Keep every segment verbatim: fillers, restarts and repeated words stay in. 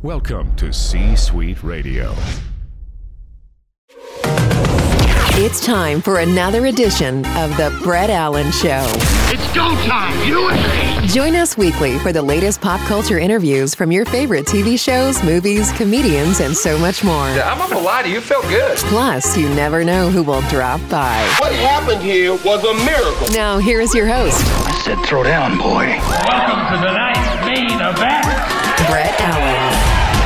Welcome to C-Suite Radio. It's time for another edition of The Brett Allen Show. It's go time, U S A! Join us weekly for the latest pop culture interviews from your favorite T V shows, movies, comedians, and so much more. Yeah, I'm not gonna lie to you, you felt good. Plus, you never know who will drop by. What happened here was a miracle. Now, here is your host. I said throw down, boy. Welcome to tonight's main event. Brett Allen.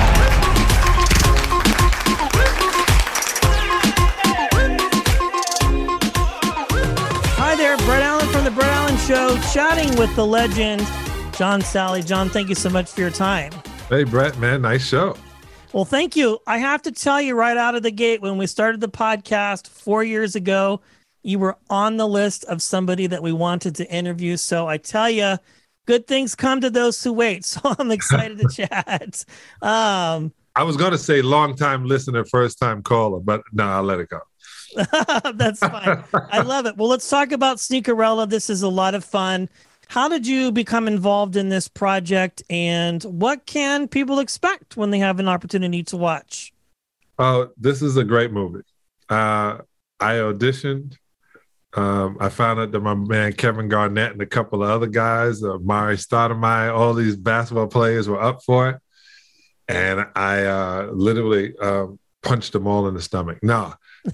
Hi there, Brett Allen from The Brett Allen Show, chatting with the legend, John Salley. John, thank you so much for your time. Hey, Brett, man, nice show. Well, thank you. I have to tell you right out of the gate, when we started the podcast four years ago, you were on the list of somebody that we wanted to interview. So I tell you, good things come to those who wait. So I'm excited to chat. Um, I was going to say long-time listener, first-time caller, but no, I'll let it go. That's fine. I love it. Well, let's talk about Sneakerella. This is a lot of fun. How did you become involved in this project, and what can people expect when they have an opportunity to watch? Oh, this is a great movie. Uh, I auditioned. Um, I found out that my man Kevin Garnett and a couple of other guys, uh, Mari Stoudemire, all these basketball players were up for it. And I uh, literally uh, punched them all in the stomach. No.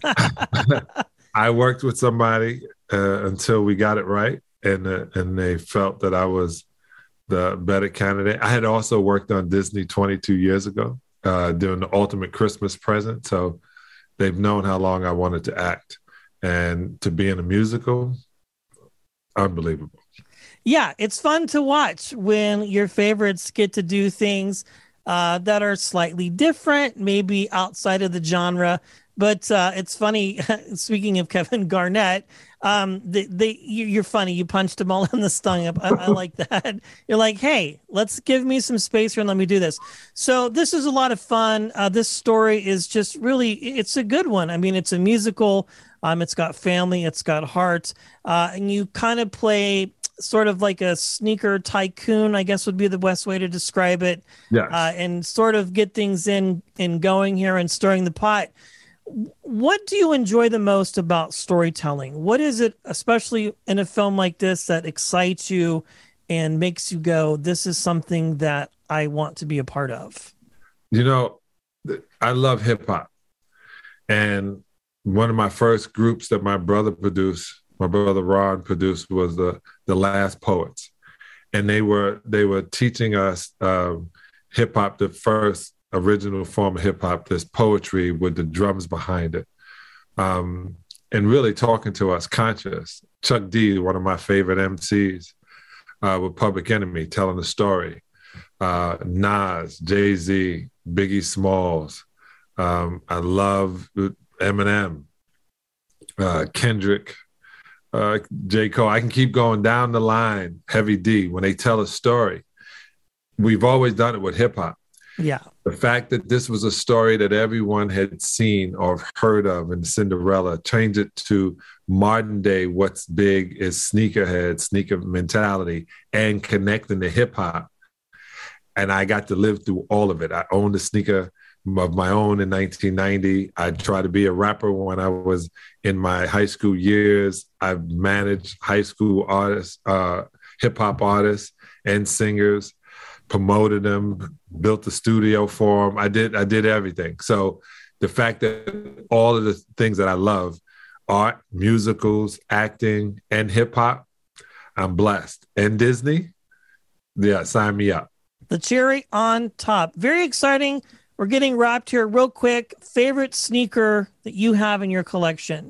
I worked with somebody uh, until we got it right, and uh, and they felt that I was the better candidate. I had also worked on Disney twenty-two years ago uh, doing the Ultimate Christmas Present, so they've known how long I wanted to act. And to be in a musical, unbelievable. Yeah, it's fun to watch when your favorites get to do things uh, that are slightly different, maybe outside of the genre. But uh, it's funny, speaking of Kevin Garnett, um, they, they, you're funny. You punched them all in the stomach. I, I like that. You're like, hey, let's give me some space here and let me do this. So this is a lot of fun. Uh, this story is just really, it's a good one. I mean, it's a musical. Um, it's got family. It's got heart. Uh, and you kind of play sort of like a sneaker tycoon, I guess would be the best way to describe it. Yes. Uh, and sort of get things in, in going here and stirring the pot. What do you enjoy the most about storytelling? What is it, especially in a film like this, that excites you and makes you go, this is something that I want to be a part of? You know, I love hip hop. And one of my first groups that my brother produced, my brother Ron produced, was the, the Last Poets. And they were, they were teaching us um, hip hop, the first original form of hip hop, this poetry with the drums behind it. Um, and really talking to us conscious. Chuck D, one of my favorite M Cs, uh, with Public Enemy, telling the story. Uh, Nas, Jay-Z, Biggie Smalls. Um, I love Eminem, uh, Kendrick, uh, J. Cole. I can keep going down the line. Heavy D, when they tell a story. We've always done it with hip hop. Yeah. The fact that this was a story that everyone had seen or heard of in Cinderella, change it to modern day, what's big is sneakerhead, sneaker mentality, and connecting to hip hop. And I got to live through all of it. I owned a sneaker of my own in nineteen ninety. I tried to be a rapper when I was in my high school years. I've managed high school artists, uh, hip hop artists and singers, promoted them, built a studio for them. I did, I did everything. So the fact that all of the things that I love, art, musicals, acting, and hip hop, I'm blessed. And Disney, yeah, sign me up. The cherry on top. Very exciting. We're getting wrapped here real quick. Favorite sneaker that you have in your collection?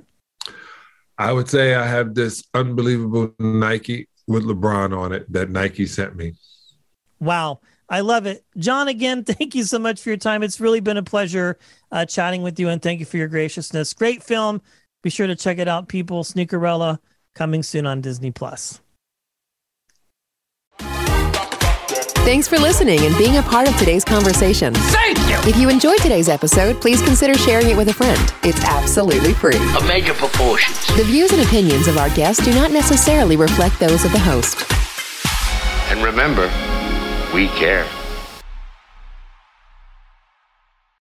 I would say I have this unbelievable Nike with LeBron on it that Nike sent me. Wow. I love it. John, again, thank you so much for your time. It's really been a pleasure uh, chatting with you, and thank you for your graciousness. Great film. Be sure to check it out, people. Sneakerella, coming soon on Disney Plus. Thanks for listening and being a part of today's conversation. Thank you! If you enjoyed today's episode, please consider sharing it with a friend. It's absolutely free. A major proportions. The views and opinions of our guests do not necessarily reflect those of the host. And remember, we care.